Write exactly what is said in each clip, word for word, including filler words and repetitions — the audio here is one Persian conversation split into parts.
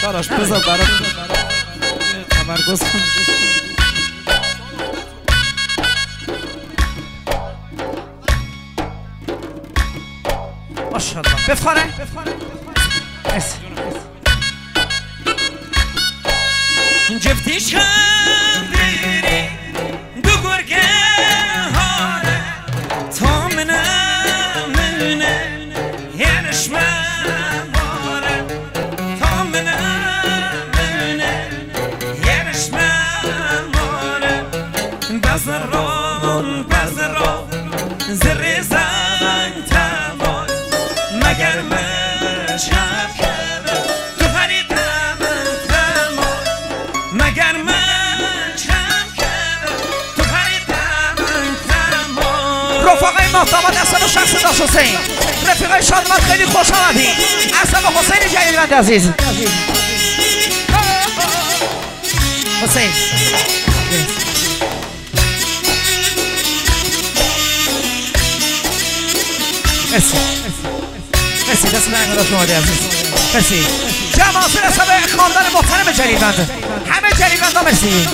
فراش بذار برات تمرکز کن. ماشاءالله بفخاره جفتیش خندیری دو گرگه هاره تا منه منه یرش ماره تا منه منه یرش ماره بزران بزران زر زنگ تمام مگر مشهد کرده تو فریدم تمام مگر مشهد کرده تو فریدم تمام. رفقای محتمل اصلا و شخص داشت حسین رفقای شادمت خیلی خوش آمدی اصلا حسین جلیلوند عزیز حسین مرسی مرسی دست من انگار شما عزیز مرسی جماعت رسابه خاندان محترم جلیلوند همه جلیلوند ها مرسی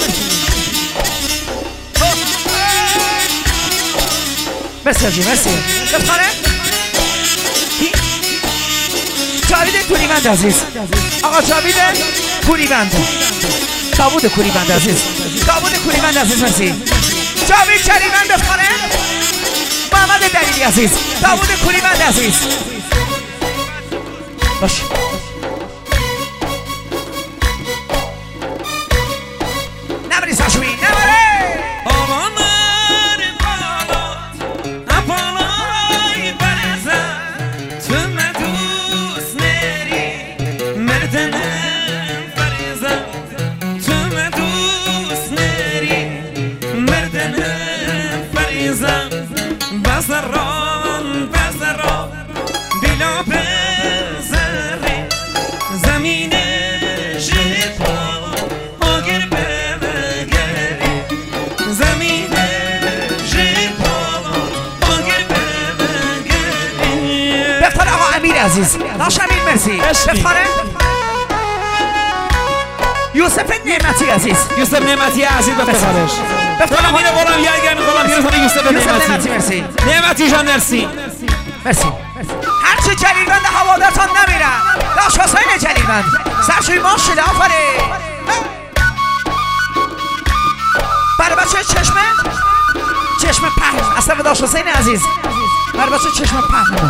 مرسی آجی مرسی بفخانه جاوید کوریوند عزیز آقا جاوید کوریوند داوود کوریوند عزیز داوود کوریوند عزیز مرسی جاوید جلیلوند بفخانه محمد دلیلی عزیز داوود کوریوند عزیز باش نبری ساشوی نبری آمانار بالات اپالای برزن تو مدوس نری مردنم فرزن تو مدوس نری مردنم فرزن بزران بزران بلا بزری زمین جیپا آگر بمگری زمین جیپا آگر بمگری. بفتان آقا امیر عزیز داش امیر مرسی بفتانه یوسف نعمتی عزیز یوسف نعمتی عزیز بفتانش بفتان امیر بولم یرگن بولم یرگن یوسف نعمتی مرسی نعمتی جان مرسی مرسی هرچی جلیلوند هوادارتان نمیرن داش حسین جلیلوند سرشوی ماشله آفره برای بچه چشمه چشم پهن اصلا داش حسین عزیز برای بچه چشم پهن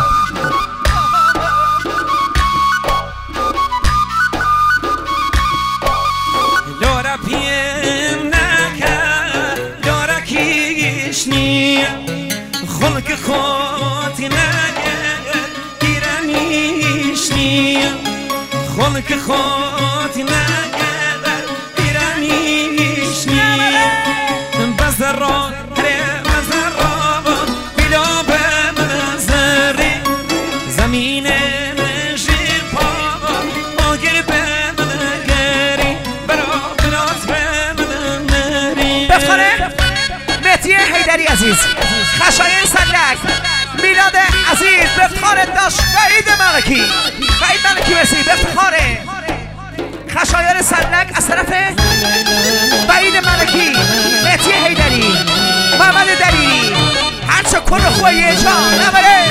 لورا پیم نکر لورا کیش نیم خلق خود نگر ایرانیش نیم خلق خود نگر ایرانیش نیم بزران هره بزران بلا بمزری زمین نجیبا آگر بمگری برا بلات بمنری. بفخانه مهدی حیدری عزیز خشایار سلک میلاد عزیز بفتخاره داشت وحید ملکی وحید ملکی مرسی بفتخاره خشایار سلک از طرف وحید ملکی مهدی حیدری محمد دلیلی هرچه کن خویه جان نبره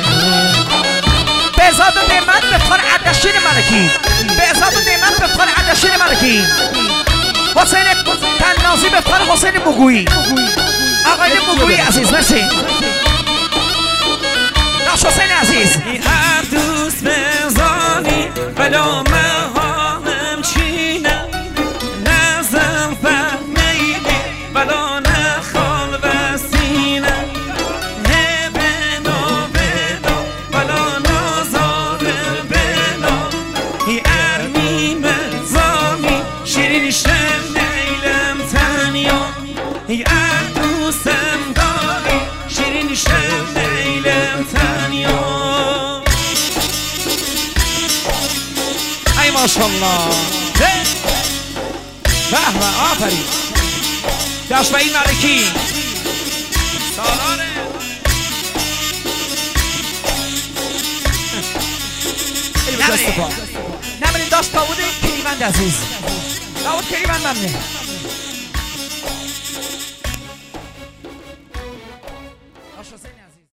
بهزاد و نعمت بفتخاره اردشیر ملکی بهزاد و نعمت بفتخاره اردشیر ملکی حسین تنازی بفتخاره حسین مگویی آقای مگویی عزیز مرسی داش حسین عزیز هر دوست بزانی بلا مهانم چینم نزم فهمیدی بلا نخال وسینم نه بنا بنا بلا نازار بنا ارمی مزامی شیرین شم نیلم تنیا ار دوستم داری شیرین شم نیلم تنیا. ای ماشالله به به آفرین داشت این ملکی سالانه ای به دست پا نمیرین داشت داوود کلیوند عزیز داوود کلیوند ممنون